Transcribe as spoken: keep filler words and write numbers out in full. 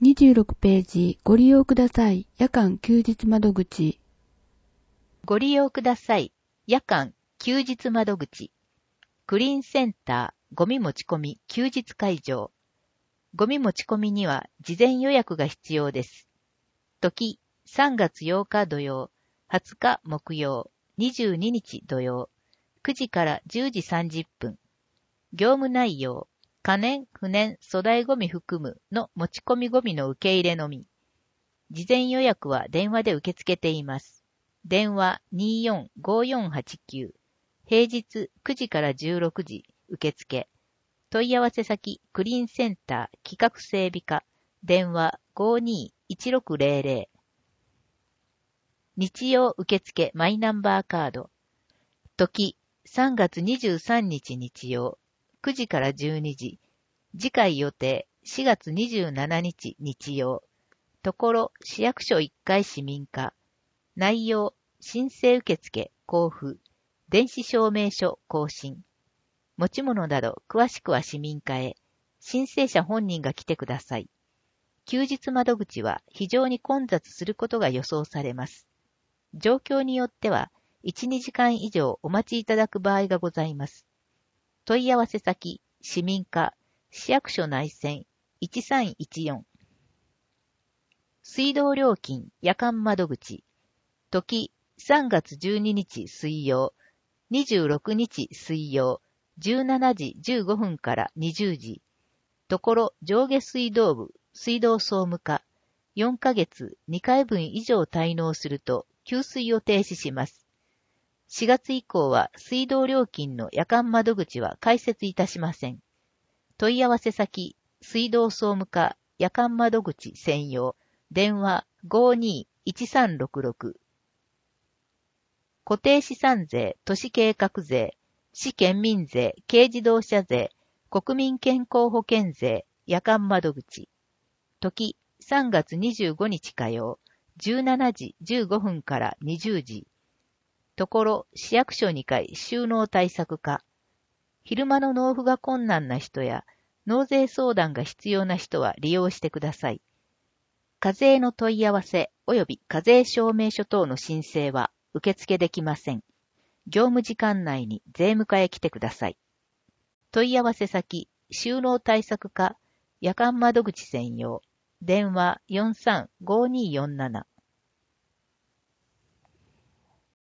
にじゅうろくページ、ご利用ください。夜間休日窓口。 ご利用ください。夜間休日窓口。クリーンセンター、ゴミ持ち込み休日会場。ゴミ持ち込みには事前予約が必要です。時、さんがつようか土曜、はつか木曜、にじゅうににち土曜、くじからじゅうじさんじゅっぷん。業務内容、可燃、不燃、粗大ゴミ含むの持ち込みゴミの受け入れのみ。事前予約は電話で受け付けています。電話 にーよんごーよんはちきゅう。平日くじからじゅうろくじ受付。問い合わせ先クリーンセンター企画整備課。電話 ごーにーいちろくぜろぜろ。日曜受付マイナンバーカード。時さんがつにじゅうさんにち日曜。くじからじゅうにじ。次回予定しがつにじゅうしちにち日曜。ところ市役所いっかい市民課。内容申請受付交付。電子証明書更新。持ち物など詳しくは市民課へ。申請者本人が来てください。休日窓口は非常に混雑することが予想されます。状況によってはいち、にじかん以上お待ちいただく場合がございます。問い合わせ先、市民課、市役所内線いちさんいちよん。水道料金夜間窓口。時さんがつじゅうににち水曜、にじゅうろくにち水曜、じゅうしちじじゅうごふんからにじゅうじ。ところ上下水道部、水道総務課、よんかげつにかいぶん以上滞納すると給水を停止します。しがつ以降は水道料金の夜間窓口は開設いたしません。問い合わせ先、水道総務課夜間窓口専用、電話 ごーにーいちさんろくろく。固定資産税、都市計画税、市県民税、軽自動車税、国民健康保険税、夜間窓口。時、さんがつにじゅうごにち火曜、じゅうしちじじゅうごふんからにじゅうじ。ところ、市役所にかい収納対策課。昼間の納付が困難な人や、納税相談が必要な人は利用してください。課税の問い合わせ及び課税証明書等の申請は受付できません。業務時間内に税務課へ来てください。問い合わせ先、収納対策課、夜間窓口専用、電話 よんさんごーにーよんなな。